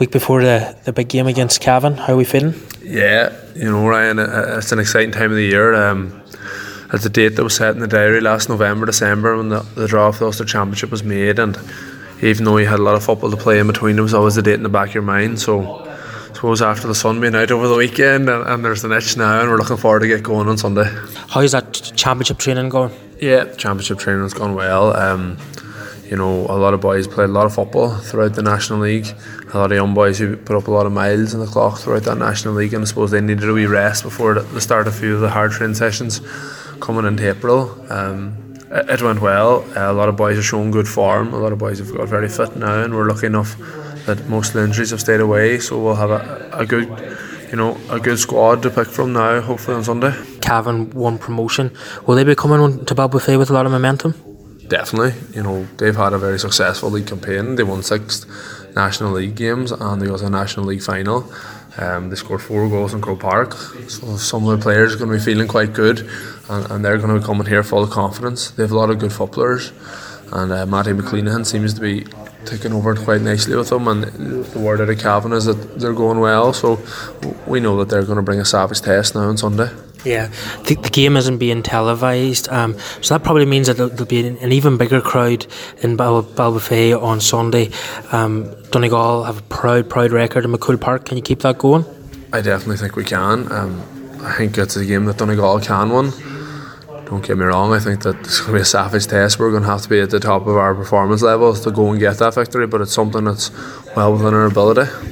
week before the big game against Cavan. How are we feeling? Yeah, Ryan, it's an exciting time of the year. It's a date that was set in the diary last November, December, when the draw for the Ulster Championship was made, and even though you had a lot of football to play in between, there was always the date in the back of your mind. So I suppose after the sun being out over the weekend, and there's an itch now, and we're looking forward to get going on Sunday. How's that championship training going? Yeah, championship training has gone well. A lot of boys played a lot of football throughout the National League. A lot of young boys who put up a lot of miles in the clock throughout that National League, and I suppose they needed a wee rest before the start of a few of the hard training sessions coming into April. It went well. A lot of boys are showing good form. A lot of boys have got very fit now, and we're lucky enough that most of the injuries have stayed away. So we'll have a good squad to pick from now, hopefully on Sunday. Cavan won promotion. Will they be coming to Ballbofey with a lot of momentum? Definitely. They've had a very successful league campaign. They won 6 National League games, and they got a National League final. They scored 4 goals in Croke Park, so some of the players are going to be feeling quite good, and they're going to be coming here full of confidence. They have a lot of good footballers, and Matty McLeanahan seems to be taking over quite nicely with them, and the word out of Cavan is that they're going well, so we know that they're going to bring a savage test now on Sunday. Yeah, the game isn't being televised, so that probably means that there'll be an even bigger crowd in Ballbofey on Sunday. Donegal have a proud record in McCool Park. Can you keep that going? I definitely think we can. I think it's a game that Donegal can win. Don't get me wrong, I think that it's going to be a savage test. We're going to have to be at the top of our performance levels to go and get that victory, but it's something that's well within our ability.